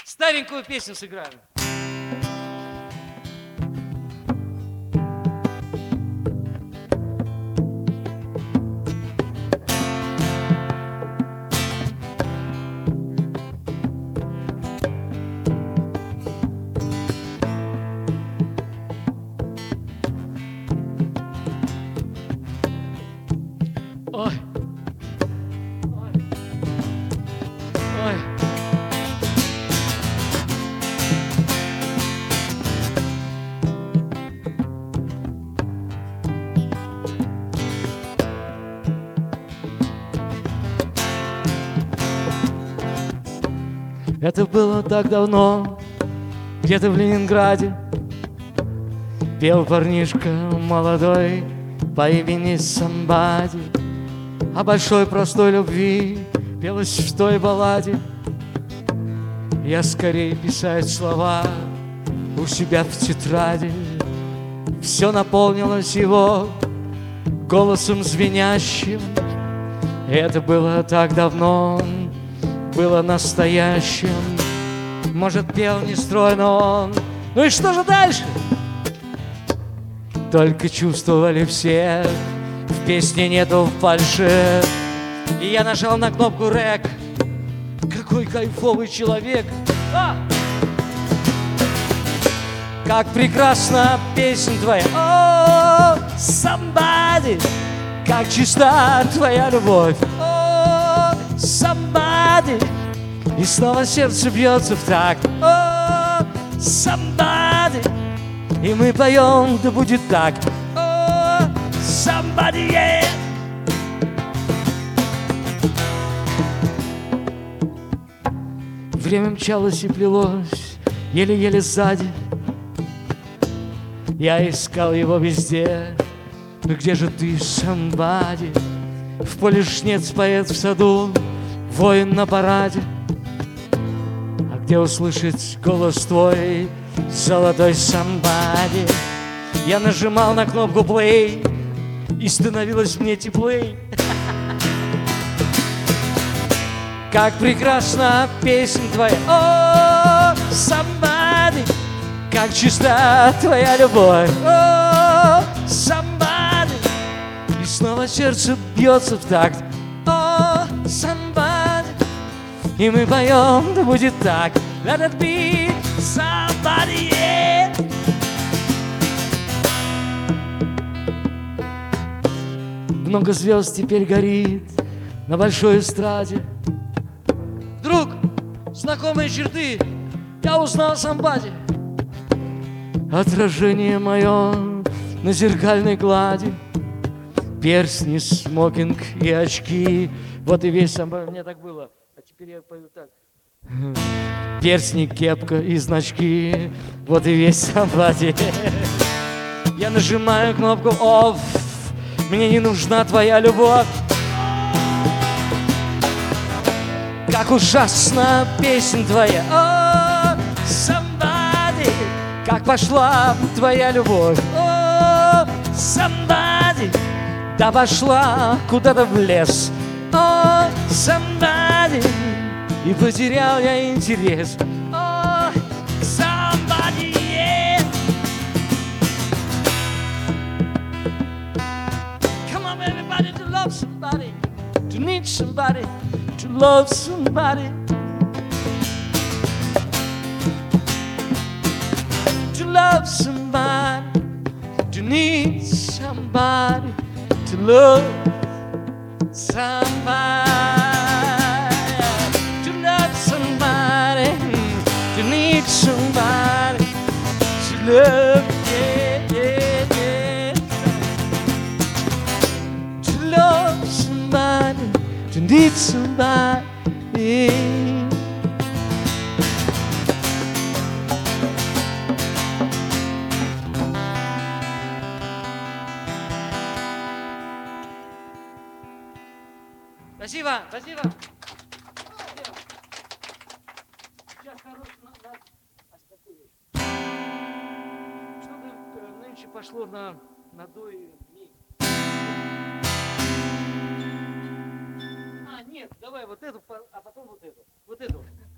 Старенькую песню сыграем. Ой, ой, ой. Это было так давно, где-то в Ленинграде. Пел парнишка молодой по имени Самбади. О большой простой любви пелось в той балладе. Я скорее писать слова у себя в тетради. Все наполнилось его голосом звенящим. Это было так давно, было настоящим. Может, пел нестройно он. Ну и что же дальше? Только чувствовали все, в песне нету фальши. И я нажал на кнопку рэк. Какой кайфовый человек! Как прекрасна песня твоя, о, somebody! Как чиста твоя любовь, о, somebody! И снова сердце бьется в такт, о, somebody! И мы поем, да будет так, о, somebody, yeah! Время мчалось и плелось, еле-еле сзади. Я искал его везде, но где же ты, somebody? В поле жнец, поэт в саду, воин на параде. А где услышать голос твой, золотой somebody? Я нажимал на кнопку play, и становилось мне теплей. Как прекрасна песня твоя, о, somebody! Как чиста твоя любовь, о, somebody! И снова сердце бьется в такт, о, somebody! И мы поем, да будет так, let it be somebody, yeah! Много звезд теперь горит на большой эстраде. Вдруг знакомые черты, я узнал somebody. Отражение мое на зеркальной глади, перстни, смокинг и очки. Вот и весь somebody. Мне так было, а теперь я пою так. Перстни, кепка и значки. Вот и весь somebody. Я нажимаю кнопку off. Мне не нужна твоя любовь. Как ужасна песня твоя, о, somebody! Как пошла твоя любовь, о, somebody! Да пошла куда-то в лес, о, somebody! И потерял я интерес, о, somebody, yeah! Come on, everybody, to love somebody, to need somebody, to love somebody, to love somebody, to need somebody, to love somebody, to love somebody, to need somebody, to love, yeah, yeah, yeah, to love somebody, to need somebody. Спасибо, спасибо. Сейчас что-то нынче пошло на до и ми. Нет, давай вот эту, а потом вот эту. Вот эту.